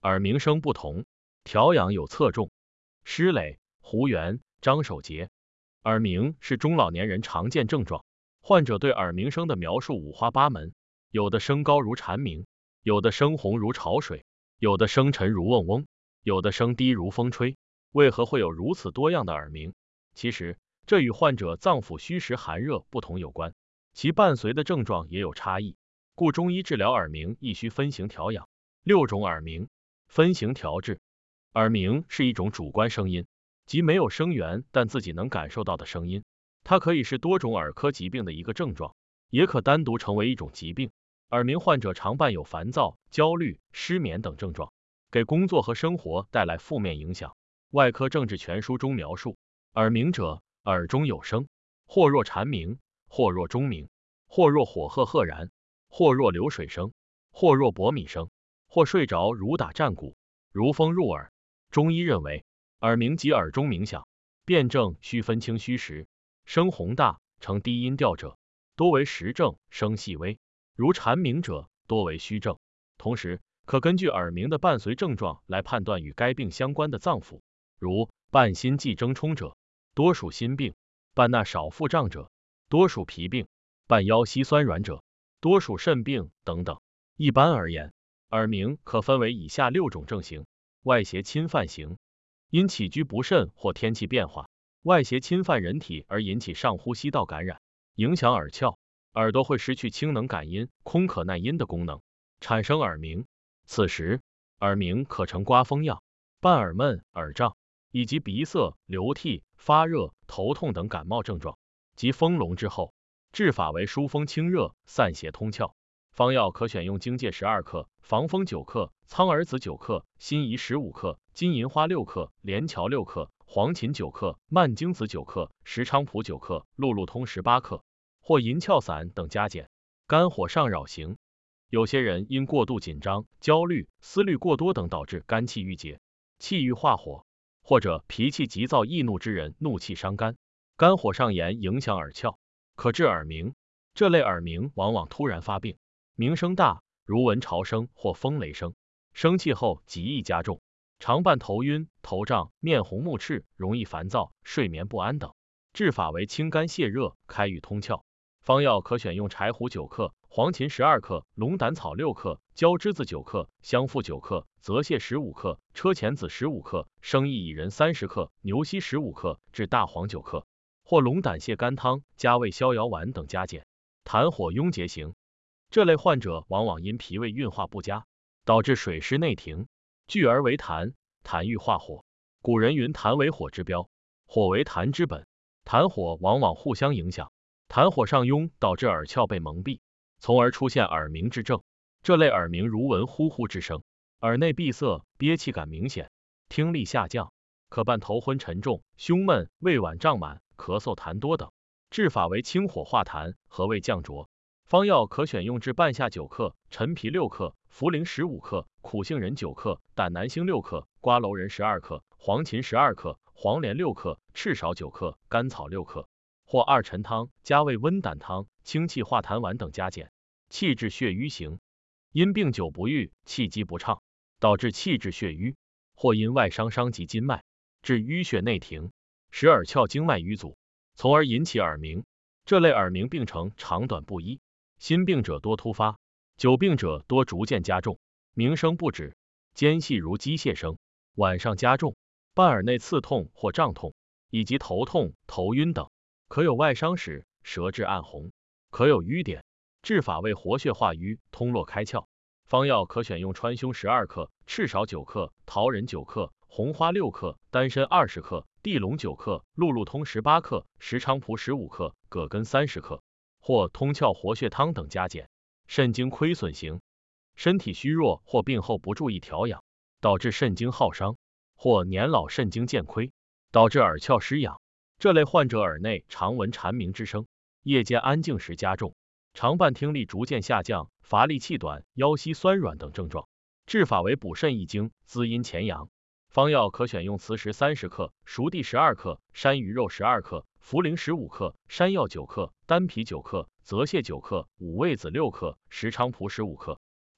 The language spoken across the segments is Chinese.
耳鸣声不同，调养有侧重。施磊、胡元、张守杰。耳鸣是中老年人常见症状，患者对耳鸣声的描述五花八门，有的声高如蝉鸣，有的声洪如潮水，有的声沉如嗡嗡，有的声低如风吹。为何会有如此多样的耳鸣？其实，这与患者脏腑虚实寒热不同有关，其伴随的症状也有差异，故中医治疗耳鸣亦需分型调养。6种耳鸣分型调治。耳鸣是一种主观声音，即没有声源但自己能感受到的声音，它可以是多种耳科疾病的一个症状，也可单独成为一种疾病。耳鸣患者常伴有烦躁、焦虑、失眠等症状，给工作和生活带来负面影响。外科政治全书中描述，耳鸣者，耳中有声，或若蝉鸣，或若钟鸣，或若火赫赫然，或若流水声，或若薄米声，或睡着如打战鼓，如风入耳。中医认为，耳鸣即耳中鸣响，辨证需分清虚实。声洪大，呈低音调者，多为实证；声细微，如蝉鸣者，多为虚证。同时，可根据耳鸣的伴随症状来判断与该病相关的脏腑，如伴心悸争冲者，多属心病；伴纳少腹胀者，多属脾病；伴腰膝酸软者，多属肾病等等。一般而言，耳鸣可分为以下6种症型。外邪侵犯型，因起居不慎或天气变化，外邪侵犯人体而引起上呼吸道感染，影响耳窍，耳朵会失去清能感音、空可耐音的功能，产生耳鸣。此时，耳鸣可呈刮风样，伴耳闷、耳胀，以及鼻塞、流涕、发热、头痛等感冒症状，及风聋之后。治法为疏风清热，散邪通窍。方药可选用荆芥12克、防风9克、苍耳子9克、辛夷15克、金银花6克、连翘6克、黄芩9克、蔓荆子9克、石菖蒲9克、路路通18克，或银翘散等加减。肝火上扰型，有些人因过度紧张、焦虑、思虑过多等导致肝气郁结，气郁化火，或者脾气急躁易怒之人怒气伤肝，肝火上炎影响耳窍，可致耳鸣。这类耳鸣往往突然发病，鸣声大，如闻潮声或风雷声，生气后极易加重，常伴头晕、头胀、面红目赤，容易烦躁、睡眠不安等。治法为清肝泻热、开郁通窍。方药可选用柴胡9克、黄芩12克、龙胆草6克、焦栀子9克、香附9克、泽泻15克、车前子15克、生薏苡仁30克、牛膝15克至大黄9克，或龙胆泻肝汤、加味逍遥丸等加减。痰火壅结型，这类患者往往因脾胃运化不佳，导致水湿内停，聚而为痰，痰郁化火。古人云痰为火之标，火为痰之本，痰火往往互相影响，痰火上壅导致耳窍被蒙蔽，从而出现耳鸣之症。这类耳鸣如闻呼呼之声，耳内闭塞，憋气感明显，听力下降，可伴头昏沉重、胸闷、胃脘胀满、咳嗽痰多等。治法为清火化痰，和胃降浊。方药可选用至半夏9克、陈皮6克、茯苓15克、苦杏仁9克、胆南星6克、瓜蒌仁12克、黄芩12克、黄连6克、赤芍9克、甘草6克，或二陈汤、加味温胆汤、清气化痰丸等加减。气滞血瘀型，因病久不愈，气机不畅，导致气滞血瘀，或因外伤伤及筋脉，致淤血内停，使耳窍经脉瘀阻，从而引起耳鸣。这类耳鸣病程长短不一，心病者多突发，久病者多逐渐加重，鸣声不止，间隙如机械声，晚上加重，伴耳内刺痛或胀痛，以及头痛、头晕等，可有外伤史，舌质暗红，可有瘀点。治法为活血化瘀，通络开窍。方药可选用川芎12克、赤芍9克、桃仁9克、红花6克、丹参20克、地龙9克、路路通18克、石菖蒲15克、葛根30克，或通窍活血汤等加减。肾经亏损型，身体虚弱或病后不注意调养，导致肾经耗伤，或年老肾经渐亏，导致耳窍失养。这类患者耳内常闻蝉鸣之声，夜间安静时加重，常伴听力逐渐下降、乏力气短、腰膝酸软等症状。治法为补肾益精、滋阴潜阳。方药可选用磁石30克、熟地12克、山萸肉12克、茯苓15克、山药9克、丹皮9克、泽泻9克、五味子6克、石菖蒲15克，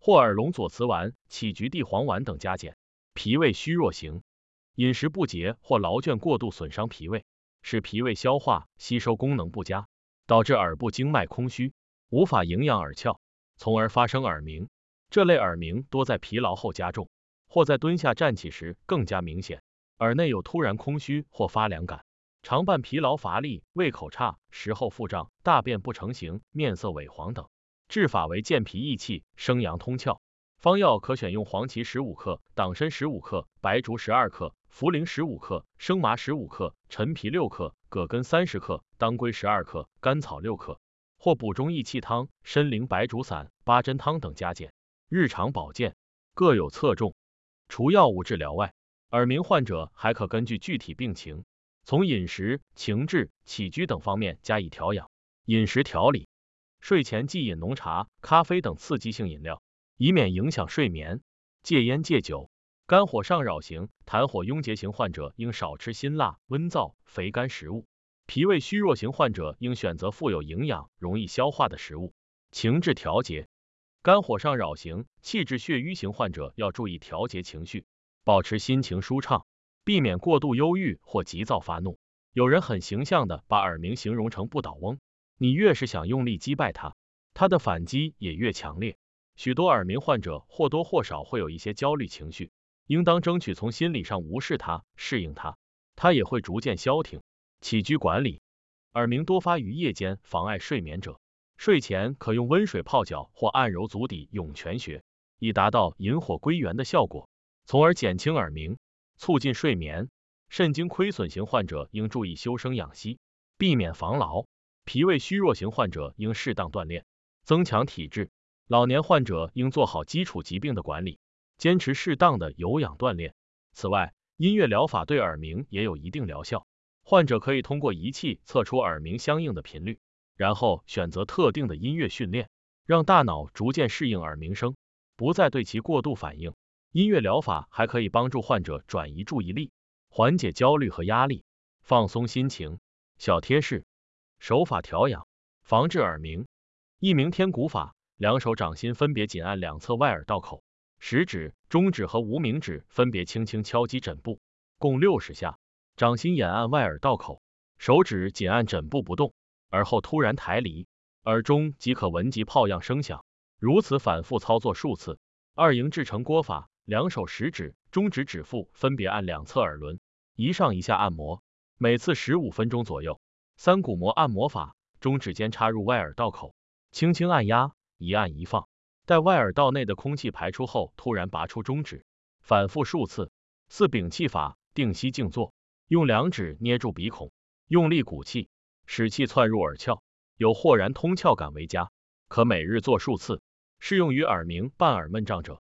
或耳聋左慈丸、杞菊地黄丸等加减。脾胃虚弱型，饮食不节或劳倦过度损伤脾胃，使脾胃消化吸收功能不佳，导致耳部经脉空虚，无法营养耳窍，从而发生耳鸣。这类耳鸣多在疲劳后加重，或在蹲下站起时更加明显，耳内有突然空虚或发凉感，常伴疲劳乏力、胃口差、食后腹胀、大便不成形、面色萎黄等。治法为健脾益气、生阳通窍。方药可选用黄芪15克、党参15克、白术12克、茯苓15克、生麻15克、陈皮6克、葛根30克、当归12克、甘草6克，或补中益气汤、参苓白术散、八珍汤等加减。日常保健各有侧重。除药物治疗外，耳鸣患者还可根据具体病情，从饮食、情志、起居等方面加以调养。饮食调理，睡前忌饮浓茶、咖啡等刺激性饮料，以免影响睡眠。戒烟戒酒。肝火上扰型、痰火壅结型患者应少吃辛辣、温燥、肥甘食物。脾胃虚弱型患者应选择富有营养、容易消化的食物。情志调节。肝火上扰型、气滞血瘀型患者要注意调节情绪，保持心情舒畅，避免过度忧郁或急躁发怒。有人很形象地把耳鸣形容成不倒翁，你越是想用力击败他，他的反击也越强烈。许多耳鸣患者或多或少会有一些焦虑情绪，应当争取从心理上无视它，适应它，它也会逐渐消停。起居管理。耳鸣多发于夜间，妨碍睡眠者，睡前可用温水泡脚或按揉足底涌泉穴，以达到引火归元的效果，从而减轻耳鸣，促进睡眠。肾经亏损型患者应注意修身养息，避免防劳。脾胃虚弱型患者应适当锻炼，增强体质。老年患者应做好基础疾病的管理，坚持适当的有氧锻炼。此外，音乐疗法对耳鸣也有一定疗效，患者可以通过仪器测出耳鸣相应的频率，然后选择特定的音乐训练，让大脑逐渐适应耳鸣声，不再对其过度反应。音乐疗法还可以帮助患者转移注意力，缓解焦虑和压力，放松心情。小贴士：手法调养，防治耳鸣。一鸣天鼓法，两手掌心分别紧按两侧外耳道口，食指、中指和无名指分别轻轻敲击枕部，共60下。掌心眼按外耳道口，手指紧按枕部不动，而后突然抬离，耳中即可闻及炮样声响。如此反复操作数次。二营制成锅法，两手食指、中指指腹分别按两侧耳轮，一上一下按摩，每次15分钟左右。三鼓膜按摩法，中指尖插入外耳道口，轻轻按压，一按一放，待外耳道内的空气排出后，突然拔出中指，反复数次。四屏气法，定息静坐，用两指捏住鼻孔，用力鼓气，使气窜入耳窍，有豁然通窍感为佳，可每日做数次，适用于耳鸣伴耳闷胀者。